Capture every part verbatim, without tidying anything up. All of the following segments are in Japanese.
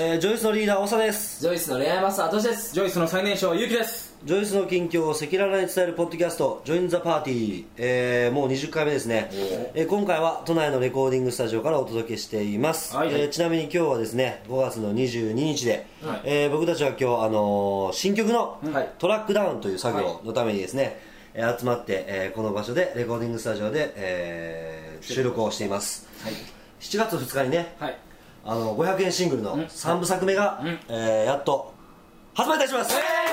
えー、ジョイスのリーダー、長です。 ジョイスの恋愛マスター、トシです。 ジョイスの最年少、ゆうきです。 ジョイスの近況を赤裸々に伝えるポッドキャスト、ジョインザパーティー、えー、もうにじゅっかいめですね。えー、今回は都内のレコーディングスタジオからお届けしています。はいはい、えー、ちなみに今日はですね、ごがつのにじゅうににちで、はい、えー、僕たちは今日、あのー、新曲のトラックダウンという作業のためにですね、はい、集まって、えー、この場所でレコーディングスタジオで、えー、収録をしています。はい、しちがつふつかにね、はい、あのごひゃくえんシングルのさんぶさくめが、うんえー、やっと発売いたします。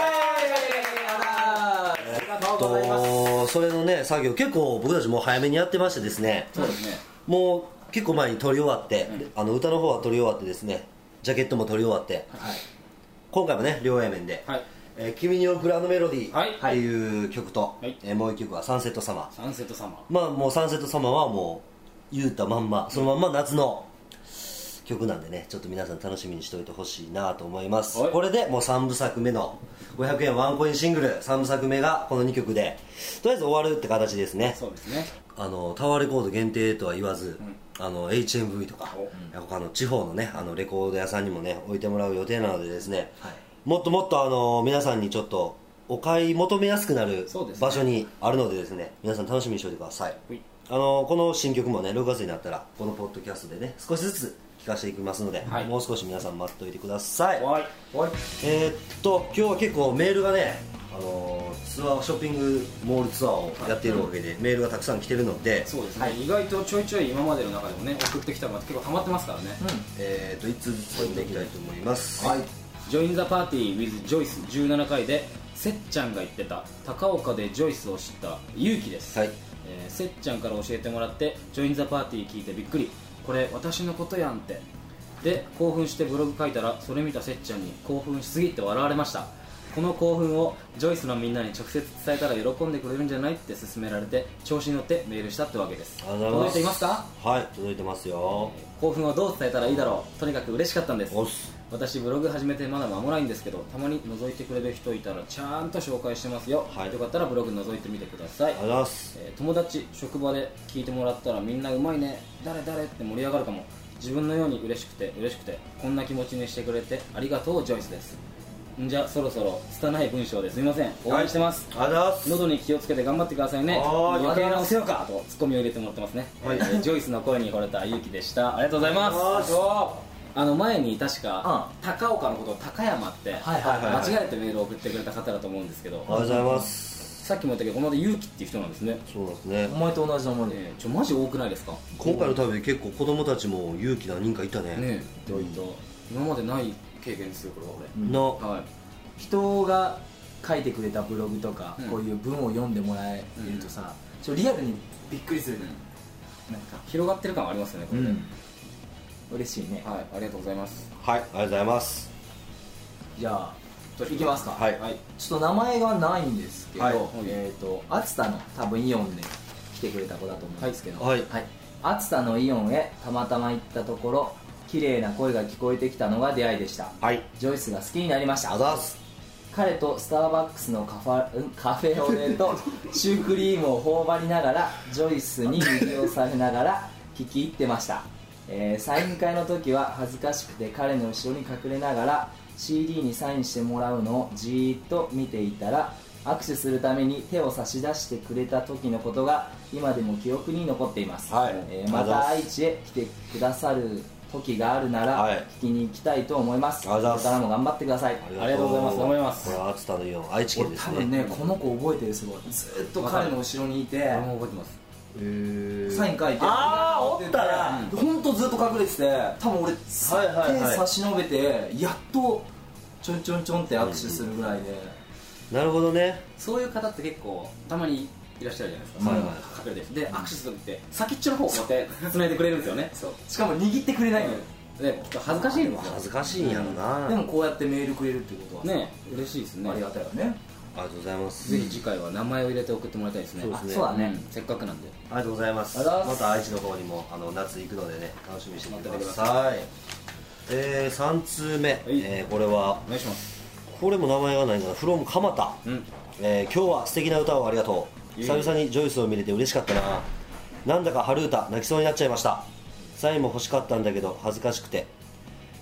それのね作業結構僕たちも早めにやってましてですね、そうですね、もう結構前に撮り終わって、うん、あの歌の方は撮り終わってですね、ジャケットも撮り終わって、はい、今回もね両 A 面で、はい、えー、君に送るあのメロディーっていう曲と、はい、えー、もう一曲はサンセットサマー。 サンセットサマー、 まあもうサンセットサマーはもう言うたまんまそのまんま夏の曲なんでね、ちょっと皆さん楽しみにしておいてほしいなと思います。これでもうさんぶさくめのごひゃくえんワンコインシングルさんぶさくめがこのにきょくでとりあえず終わるって形ですね。 そうですね。 あのタワーレコード限定とは言わず、うん、あの エイチエムブイ とか、うん、他の地方のねあのレコード屋さんにもね置いてもらう予定なのでですね、はい、もっともっとあの皆さんにちょっとお買い求めやすくなる場所にあるのでですね、皆さん楽しみにしておいてください。はい、あのこの新曲もねろくがつになったらこのポッドキャストでね少しずつ聞かせていきますので、はい、もう少し皆さん待っておいてください。はいはい、えー、っと今日は結構メールがね、あのー、ツアーショッピングモールツアーをやっているわけで、はい、メールがたくさん来てるので、 そうですね、はい、意外とちょいちょい今までの中でもね送ってきたのが結構ハマってますからね、うん、 えー、っといつずつ読んでいきたいと思います。はい、 ジョインザパーティー with ジョイスじゅうななかいでせっちゃんが言ってた高岡でジョイスを知ったゆうきです。はい、えー、せっちゃんから教えてもらってジョインザパーティー聞いてびっくり、これ私のことやんってで興奮してブログ書いたら、それ見たせっちゃんに興奮しすぎって笑われました。この興奮をジョイスのみんなに直接伝えたら喜んでくれるんじゃないって勧められて調子に乗ってメールしたってわけです。届いていますか？ はい、届いてますよ。 興奮をどう伝えたらいいだろう。とにかく嬉しかったんです。私ブログ始めてまだ間もないんですけど、たまに覗いてくれる人いたらちゃんと紹介してますよ。はい、よかったらブログ覗いてみてください。ありがとうございます。えー、友達職場で聞いてもらったらみんなうまいね、誰誰って盛り上がるかも。自分のように嬉しくて嬉しくてこんな気持ちにしてくれてありがとうジョイスです。んじゃそろそろ拙い文章ですみません、応援してます。 ありがとうございます。 喉に気をつけて頑張ってくださいね。余計なお世話かとツッコミを入れてもらってますね。はい、えー、ジョイスの声に惚れたゆうきでした。ありがとうございます。あの前に確か、うん、高岡のことを高山って間違えてメールを送ってくれた方だと思うんですけど、 ありがとうございます。 さっきも言ったけどこの間ゆうきっていう人なんですね。 そうですね。 お前と同じ名前で、 えー、ちょマジ多くないですか？ 今回の旅で結構子供たちも勇気何人かいたね。ねえ、どういった今までない経験ですよこれは俺、 うん、の、はい、人が書いてくれたブログとか、うん、こういう文を読んでもらえるとさ、うん、ちょリアルにびっくりする、 うん、なんか広がってる感ありますよねこれで、うん、 嬉しいね。 はい、ありがとうございます。 はい、ありがとうございます。 じゃあいきますか。 はい、 ちょっと名前がないんですけど、はい、えっ、ー、と熱田の多分イオンで来てくれた子だと思うんですけど、はい、はい、熱田のイオンへたまたま行ったところ綺麗な声が聞こえてきたのが出会いでした。はい、ジョイスが好きになりました。あざーす。彼とスターバックスのカファ、カフェオレとシュークリームを頬張りながらジョイスに魅了されながら聞き入ってました。えー、サイン会の時は恥ずかしくて彼の後ろに隠れながら シーディー にサインしてもらうのをじーっと見ていたら、握手するために手を差し出してくれた時のことが今でも記憶に残っています。はい、えー、また愛知へ来てくださる時があるなら聞きに行きたいと思います。これからも頑張ってください。 ありがとうございます。頑張ります。 これは熱田のイオン愛知県ですね。 多分ねこの子覚えてる。すごいずっと彼の後ろにいて、 俺も覚えてます。 サイン書いて、 ああおったら本当ずっと隠れてて、多分俺手差し伸べてやっとちょんちょんちょんって握手するぐらいで、 うん、なるほどね。 そういう方って結構たまにいらっしゃるじゃないですか。はいはい、隠れてで握手するって先っちょの方をこうやって繋いでくれるんですよね。そう、しかも握ってくれないのよ。で恥ずかしいんですよ。 恥ずかしいんやろな、 うん、でもこうやってメールくれるってことはね嬉しいですね。 ありがたいよね。 ありがとうございます。 ぜひ次回は名前を入れて送ってもらいたいですね。 そうですね。そうだね、 うん、せっかくなんで。 ありがとうございます。また愛知の方にもあの夏行くのでね楽しみにしてください。えー、さん通目、はい、えー、これはお願いします。 これも名前がないかな。from 蒲田、うん、えー、今日は素敵な歌をありがとう。久々にジョイスを見れて嬉しかったな。なんだか春歌泣きそうになっちゃいました。サインも欲しかったんだけど恥ずかしくて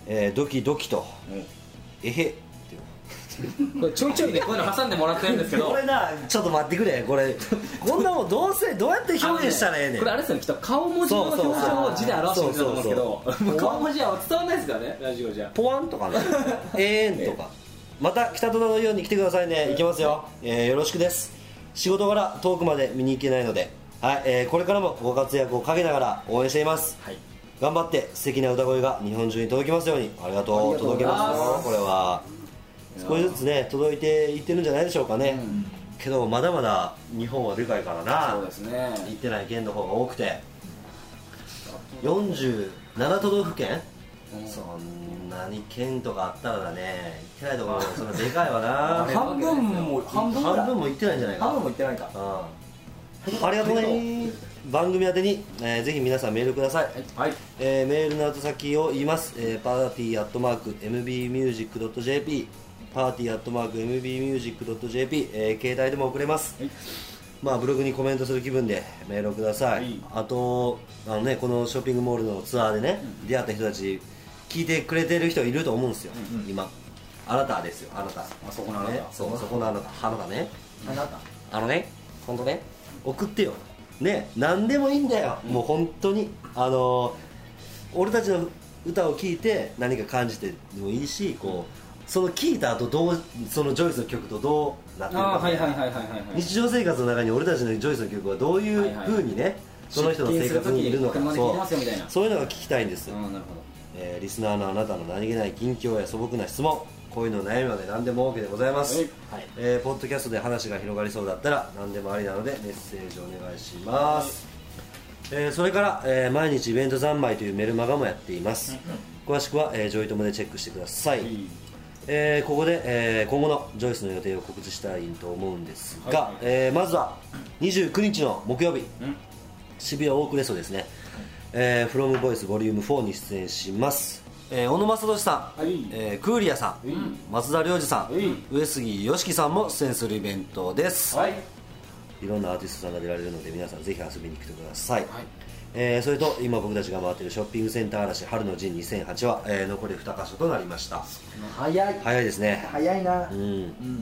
えー、ドキドキと、うん、えへこれちょいちょいねこういうの挟んでもらってるんですけどこれなちょっと待ってくれこれこんなもんどうせどうやって表現したらええねん。 これあれですよねきっと顔文字の表情を字で表してるんだと思うんですけど顔文字は伝わらないですからねラジオじゃポワンとかねえーんとかまた北戸田のように来てくださいね。行きますよ、えー、よろしくです。仕事柄遠くまで見に行けないので、はい、えー、これからもご活躍をかけながら応援しています、はい、頑張って素敵な歌声が日本中に届きますように。ありがとう。届けますよこれは少しずつね届いていってるんじゃないでしょうかね、うん、けどまだまだ日本はでかいからな。 そうですね行ってない県の方が多くてよんじゅうなな都道府県、うん、そんなに県とかあったらだね行ってないところそんなでかいわな半分も半分半分も行ってないんじゃないか。 半分も行ってないか。 あありがとうね番組宛てに、えー、ぜひ皆さんメールください、はい、えー、メールの宛先を言います、えー、パーティーアットマーク エムビーミュージックドットジェーピー パーティーアットマーク エムビーミュージックドットジェーピー、えー、携帯でも送れます、はい、まあ、ブログにコメントする気分でメールをください、はい、あとあの、ね、このショッピングモールのツアーでね、うん、出会った人たち聞いてくれてる人いると思うんですよ、うんうん、今あなたですよあなたあそこのあなた、ね、 そうそこのあなたあなたねあなたあのね本当ね送ってよね、何でもいいんだよ、うん、もう本当にあの俺たちの歌を聴いて何か感じてもいいしこうその聴いた後どうそのジョイスの曲とどうなってるか、 はいはいはいはいはい、 日常生活の中に俺たちのジョイスの曲はどういう風にね、はいはい、その人の生活にいるのかそうそういうのが聞きたいんです。あ、なるほど、えー、リスナーのあなたの何気ない近況や素朴な質問こういうの悩みまで何でも OK でございます、はいはい、えー、ポッドキャストで話が広がりそうだったら何でもありなのでメッセージお願いします、はい、えー、それから、えー、毎日イベント三昧というメルマガもやっています、うん、詳しくは、えー、ジョイトモでチェックしてください、うん、えー、ここで、えー、今後のジョイスの予定を告知したいと思うんですが、はい、えー、まずはにじゅうくにちの木曜日、うん、渋谷オークレストですね、はい、えー、フロムボイスボリュームフォーに出演します。えー、小野正俊さん、はい、えー、クーリアさん、はい、松田良二さん、はい、上杉良樹さんも出演するイベントです、はい、いろんなアーティストさんが出られるので皆さんぜひ遊びに来てください、はい、えー、それと今僕たちが回っているショッピングセンター嵐春の陣にせんはちは、えー、残りにか所となりました。 早い早いですね。 早いな、 うん、うん、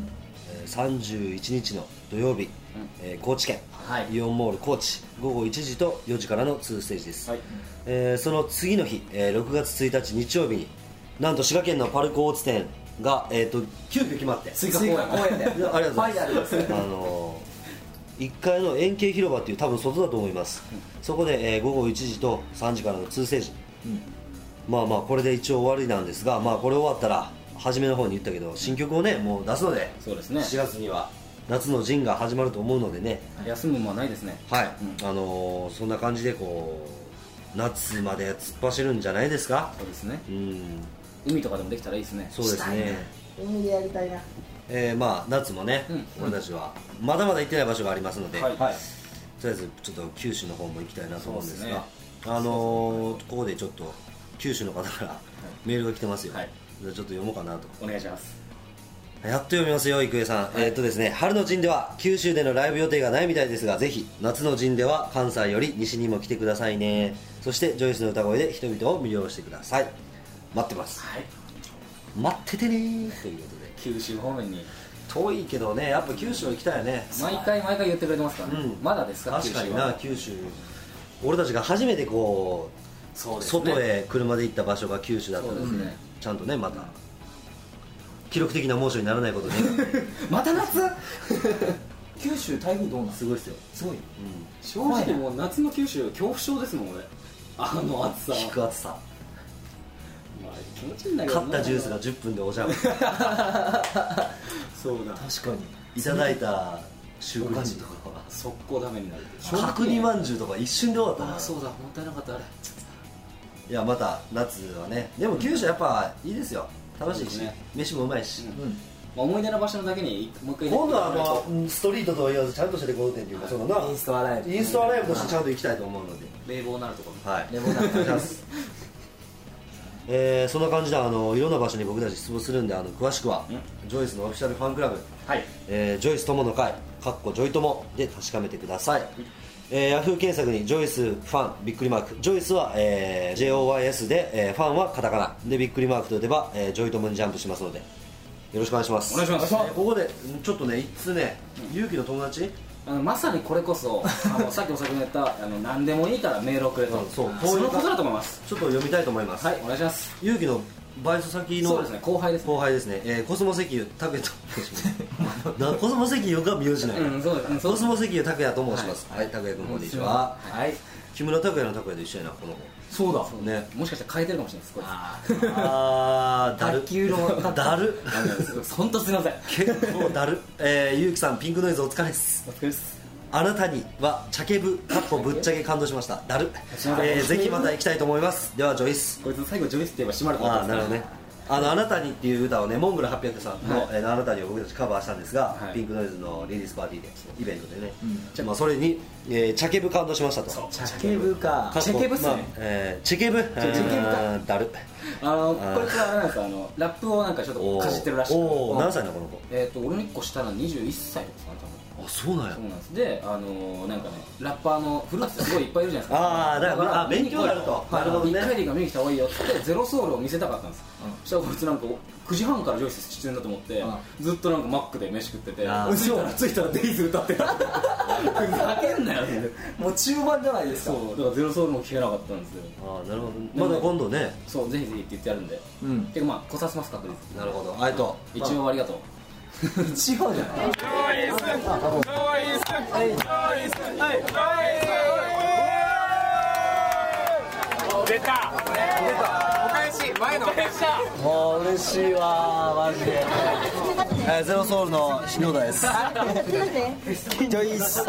えー、さんじゅういちにちの土曜日、うん、えー、高知県、はい、イオンモール高知ごごいちじとよじからのにステージです、はい、えー、その次の日、えー、ろくがつついたち日曜日になんと滋賀県のパルコ大津店が、えー、と急遽決まって追加公演でありがとうございます。 あのー、いっかいの円形広場っていう多分外だと思います、うん、そこで、えー、ごごいちじとさんじからのにステージ、うん、まあまあこれで一応終わりなんですが、まあ、これ終わったら初めの方に言ったけど新曲をねもう出すので、 そうですね、 しがつには夏の陣が始まると思うのでね、 休むもないですね。 はい、うん、あのー、そんな感じでこう夏まで突っ走るんじゃないですか。 そうですね、 うん、 海とかでもできたらいいですね。 そうですね、 海でやりたいな。 えー、まあ夏もね、うん、俺たちはまだまだ行ってない場所がありますので、はい、とりあえずちょっと九州の方も行きたいなと思うんですが、ね、あのー、ここでちょっと九州の方からメールが来てますよ、はい、じゃあちょっと読もうかなと。 お願いします。 やっと読みますよ、郁恵さん、はい、えーっとですね、春の陣では九州でのライブ予定がないみたいですが、ぜひ夏の陣では関西より西にも来てくださいね。そしてジョイスの歌声で人々を魅了してください。待ってます、はい、待っててねーということで、 九州方面に遠いけどね、やっぱ九州は行きたいよね。 毎回毎回言ってくれてますからね、うん、まだですか。 確かにな、九州俺たちが初めてこう、そうですね、外へ車で行った場所が九州だったので、ね、ちゃんとね、また記録的な猛暑にならないことでまた夏九州台風どうなん。 すごいですよ、 すごい、うん、 正直もう夏の九州恐怖症ですもん俺。あの暑さ、 低暑さ、まあ、気持ちいいんだけど、 買ったジュースがじゅっぷんでおじゃまそうだ、 確かにいただいたシュークリームとか速攻ダメになる。 角煮まんじゅうとか一瞬で終わったな。 あ、そうだ、もったいなかった。あれいや、また夏はね、でも九州やっぱいいですよ、楽しいし、ね、飯もうまいし、うん、 まあ、思い出の場所のだけにもう一回今度はあのストリートとは言わずちゃんとしたレコード店というか、そのなインストアライブインストアライブとしてちゃんと行きたいと思うので、 冷房なるところ、 はい、 冷房なるところですえー、そんな感じであのいろんな場所に僕たち出没するんで、あの詳しくはジョイスのオフィシャルファンクラブ、はい、えー、ジョイス友の会かっこジョイ友で確かめてください。 えー、ヤフー検索にジョイスファンびっくりマーク、ジョイスは、えー、ジェイオーワイエス で、えー、ファンはカタカナでびっくりマークと打てば、えー、ジョイトムにジャンプしますのでよろしくお願いします。 お願いします。 ここでちょっとね一通ね、勇気の友達あのまさにこれこそあのさっきお先に言ったあの何でもいいからメールをくれと、そうそのことだと思います。 ちょっと読みたいと思います。 はい、お願いします。 勇気のバイト先のそうですね、後輩ですね。 後輩ですね、えー、コスモ石油拓也となコスモ石油が名字なの、うん、そうです、コスモ石油拓也と申します。はい、拓也君こんにちは。はい、木村拓哉の拓哉と一緒やなこの子。 そうだね、もしかしたら変えてるかもしれないです。 ああだる卓球のだる本当すみません、 結構だる。えー、ゆうきさんピンクノイズお疲れです。 お疲れです。 あなたにはチャケブかっこぶっちゃけ感動しましただる、えー、ぜひまた行きたいと思います。ではジョイス。 こいつ最後ジョイスって言えば閉まると思ったんです。 ああなるほどね。あのあなたにっていう歌をねモングルはっぴゃくさんの、はい、えー、あなたにを僕たちカバーしたんですが、はい、ピンクノイズのリリースパーティーでイベントでね、うん、まあ、それに、えー、チャケブ感動しましたと。 チャケブかチャケブっすね、まあ、えー、チェケブチェケブかだる。 あのこいつはなんですか、あのラップをなんかちょっとかじってるらしくて。 おお何歳なのこの子。 えっ、ー、と俺のいっこ下のにじゅういっさいとかかな。 あ、そうなんや。 そうなんです。で、あのー、なんかね、ラッパーのフルーツすごいいっぱいいるじゃないですか。 ああ、だから、あ、勉強になると。 なるほどね。一回でいいから見に来た方がいいよってゼロソウルを見せたかったんです。そしたらこいつなんかくじはんからジョイス出演だと思って、ずっとなんかマックで飯食ってて、着いたら着いたらデイズ歌ってた。ふざけんなよ。もう中盤じゃないですか。そう、だからゼロソウルも聞けなかったんですよ。 ああ、なるほど。まだ今度ね。 そう、ぜひぜひって言ってやるんで。うん。てかまあ、来させます確率。 なるほど。ありがとう。一応ありがとう。違うじゃない。 出た。お返し前の。 もう嬉しいわマジで。えー、ゼロソウルの篠田です。ジョイス。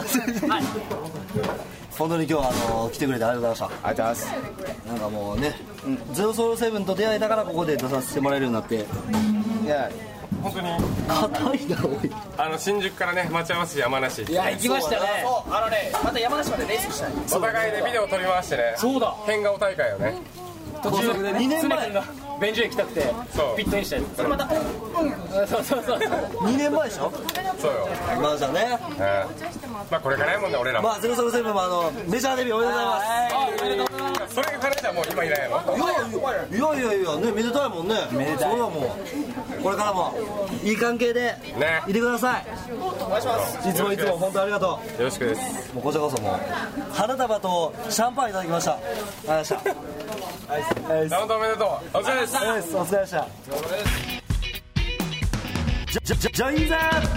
本当に今日はあの来てくれてありがとうございました。 ありがとうございます。 なんかもうね、うん、ゼロソウルセブンと出会えたからここで出させてもらえるようになって。いや。 本当に硬いなおい。 あの新宿からね待ち合わせ山梨。 いや行きましたね。あのねまた山梨までレースしたい。 お互いでビデオ撮り回してね。 そうだ。 変顔大会よね。 途中でね。にねんまえが便所行きたくてピットインしたり。それまた。うん。そうそうそう。 にねんまえでしょ。 そうよ。 まあじゃあね。 まあこれからやもんね俺ら。 まあゼロソウルセブンもあのメジャーデビューおめでとうございます。 おめでとうございます。それが彼じゃもう今いないやろ。 いやいやいやねめでたいもんね。めでたい。それはもうこれからもいい関係でいてください。 お願いします。 いつもいつも本当ありがとう。 よろしくです。 もうこちらこそもう花束とシャンパンいただきました。ありがとうございました。 ダウンタウンおめでとう。お疲れ様です。 お疲れ様でした。ジョジョインザ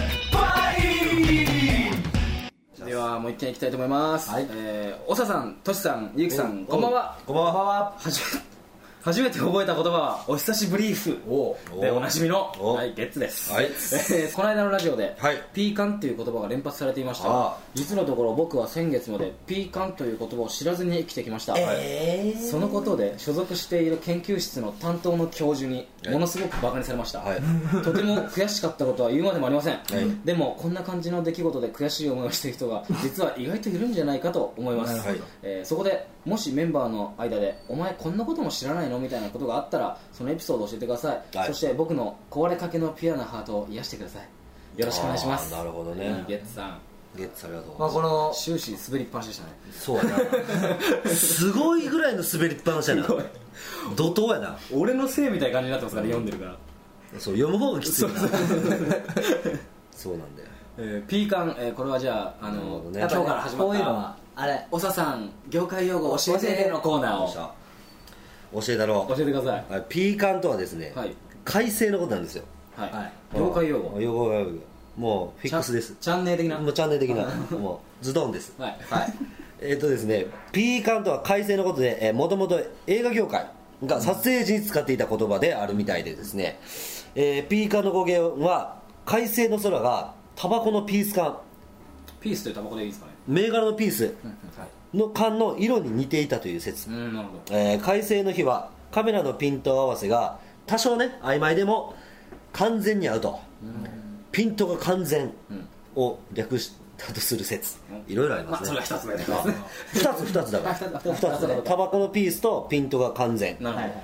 ではもう一件いきたいと思います。はい、えー、おささん、としさん、ゆうきさん、こんばんは。 こんばんは。 はじめ初めて覚えた言葉はお久しぶりーふでおなじみの、はい、ゲッツです、はい。えー、この間のラジオで、はい、ピーカンという言葉が連発されていましたが、実のところ僕は先月までピーカンという言葉を知らずに生きてきました、えー、そのことで所属している研究室の担当の教授にものすごくバカにされました、はい、とても悔しかったことは言うまでもありません、はい、でもこんな感じの出来事で悔しい思いをしている人が実は意外といるんじゃないかと思います、はい、えー、そこでもしメンバーの間でお前こんなことも知らないのみたいなことがあったらそのエピソードを教えてください、はい、そして僕の壊れかけのピュアなハートを癒してください。よろしくお願いします。 なるほどね。 ゲッツさん、 ゲッツありがとう。 まあ、この終始滑りっぱなしでしたね。 そうやなすごいぐらいの滑りっぱなしやな怒涛やな。 俺のせいみたいな感じになってますから、うん、読んでるから。 そう読む方がきついなそうなんだよ、 えー、ピーカン、えー、これはじゃあ、あのーね、今日から始まったこういうのはあれおささん業界用語教えてのコーナーを教えたろう。 教えてください。 ピーカンとはですね、はい、快晴のことなんですよ。 はい、はい、業界用語用語もうフィックスです。 チャンネル的なもうチャンネル的なもうズドンです。はい、はい、えっとですねピーカンとは快晴のことでもともと映画業界が撮影時に使っていた言葉であるみたいでですね、えー、ピーカンの語源は快晴の空がタバコのピース缶、 ピースというタバコでいいですかね、 銘柄のピースの缶の色に似ていたという説、うん、なるほど。えー、快晴の日はカメラのピント合わせが多少ね曖昧でも完全に合うと、うん、ピントが完全を略したとする説、うん、いろいろありますね。 まあ、それは一つ目ですねふたつふたつだからふたつだからタバコのピースとピントが完全、なるほど。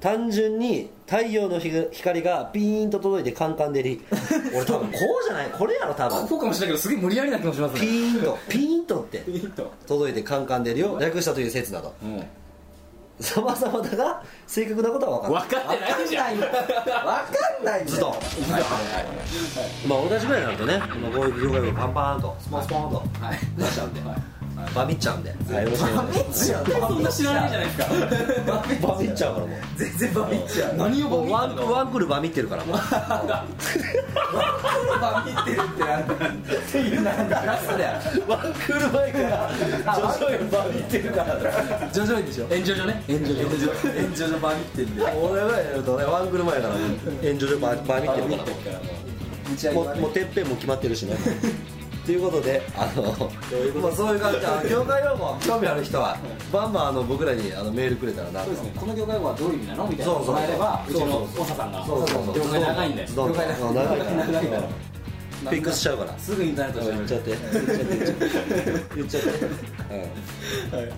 単純に太陽の光がピーンと届いてカンカン照り俺多分こうじゃないこれやろ多分こうかもしれないけどすげえ無理やりな気もしますね。 ピーンとピーンとってピーンと届いてカンカン照りを略したという説など、うん、様々だが正確なことは分かってない。分かってないじゃん。 分かんないずっと、はいはいはい、まあ俺たちぐらいになるとね、まあ、こういう業界をパンパーンとスポンスポンと出しちゃうんで、はいバミっちゃうんで、 バミっちゃうそんな知らないじゃないですか。 バミっちゃうからもう全然バミっちゃう。 何をバミワンワンクールバミってるからもうワンクールバミってるってなんだっていうなんだそれワンクール前から徐々にバミってるから徐々にでしょ。 炎上所ね炎上所炎上所バミってんで俺がやるとねワンクール前から炎上所バミってるからもうもうてっぺんも決まってるしねということで、あのまあそういう感じで業界用語興味ある人はバンバンあの僕らにあのメールくれたらな。 そうですね。この業界用語はどういう意味なのみたいなのをもらえればうちの長さんが業界長いんで業界長いからピックスしちゃうからすぐインターネット言っちゃって言っちゃって言っちゃって、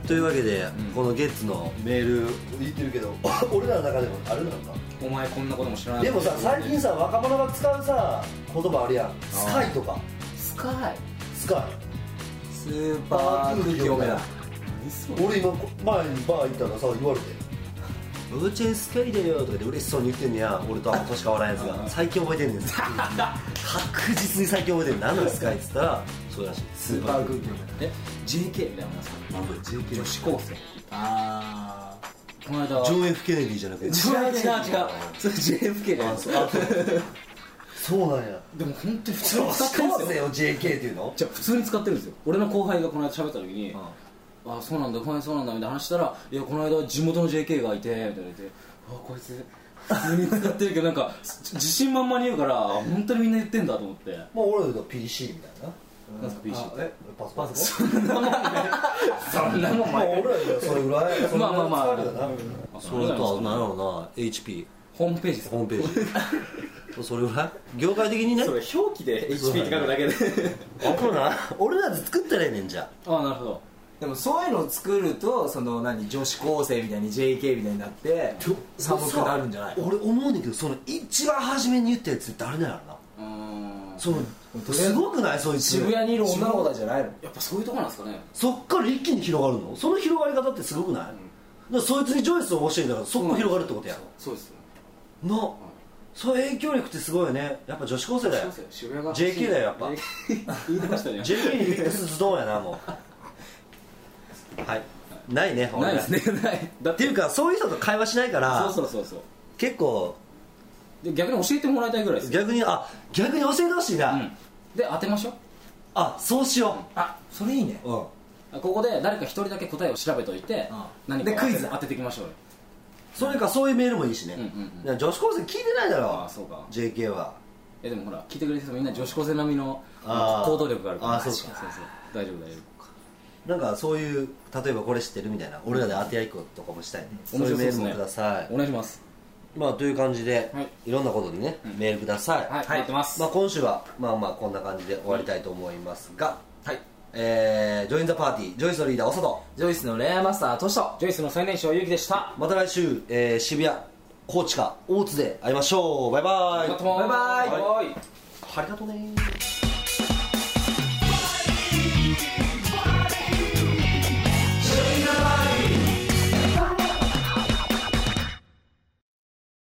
というわけでこのゲッツのメール言ってるけど俺らの中でもあるのか。 お前こんなことも知らない。 でもさ最近さ若者が使うさ言葉あるやん。スカイとかスカイスカイスーパー空気読めない。 俺今前にバー行ったらさ言われて「ブーチェンスカイだよ」とかで嬉しそうに言ってんねや俺とあの年変わらんやつが最近覚えてんねん確実に最近覚えてんねん何のスカイっつったらそうらしいスーパー空気読めない。 え ジェーケー みたいなもんですか。 ジェーケー 女子高生。 あーこの間ジョン F ケネディじゃなくて違う違う違うそれ ジェーエフケー じゃないですか。 そうなんや。 でも本当に普通に使ってるんですよ。 ジェーケー っていうのじゃあ普通に使ってるんですよ。俺の後輩がこの間喋った時に、ああそうなんだ後輩そうなんだみたいな話したら、いやこの間地元の ジェーケー がいてみたいな言って、あこいつ普通に使ってるけどなんか自信満々に言うから本当にみんな言ってんだと思って。 まあ俺だと ピーシー みたいな。 なんすか ピーシー って。 えパソコン。 そんなもんね。そんなもんまあ俺らそれぐらい。 まあまあまあ。 それとは何やろうな エイチピー。 ホームページです。 ホームページ。それぐらい業界的にね。 それ表記で エイチピー って書くだけで。 あこれな俺らで作ったらええねんじゃ。 ああなるほど。 でもそういうのを作るとその何女子高生みたいに ジェーケー みたいになって寒くなるんじゃない。 俺思うねんけどその一番初めに言ったやつ誰なんやろな。うんそのすごくないそいつ。 渋谷にいる女の子じゃないの。 やっぱそういうとこなんですかね。 そっから一気に広がるの。その広がり方ってすごくない、うん、だからそいつにジョイスを教えんだからそこ広がるってことや。 そうですよの、はい、そういう影響力ってすごいよね。やっぱ女子高生だよ。 渋谷がジェーケー だよやっぱ言いましたね。 ジェーケー にミックスズドンやなもうはいないね。 ないですね。ないだっていうかそういう人と会話しないからそうそうそうそう結構で逆に教えてもらいたいぐらいです。 逆にあ逆に教えてほしいな、うん、 で当てましょう。 あそうしよう、うん、 あそれいいね、 うん、 ここで誰か一人だけ答えを調べといて、うん、何かでクイズ当てていきましょうよ。 それかそういうメールもいいしね、うんうんうん、女子高生聞いてないだろ。 あそうかジェーケー は。 えでもほら聞いてくれる人みんな女子高生並みの行動力があるから。 あそうかそうそう大丈夫大丈夫。 なんかそういう例えばこれ知ってるみたいな俺らで当て合いっことかもしたいね、うん、そういうメールもください。 お願いします。 まあという感じで、はい、いろんなことにね、うん、メールください。 はい、待ってます。 まあ今週はまあまあこんな感じで終わりたいと思いますが、はい、えー、ジョインザパーティージョイスのリーダー長里、 ジョイスの恋愛マスタートシト、 ジョイスの最年少ゆうきでした。 また来週、えー、渋谷高知か大津で会いましょう。バイバイ。 バイバイ。 ありがとうね。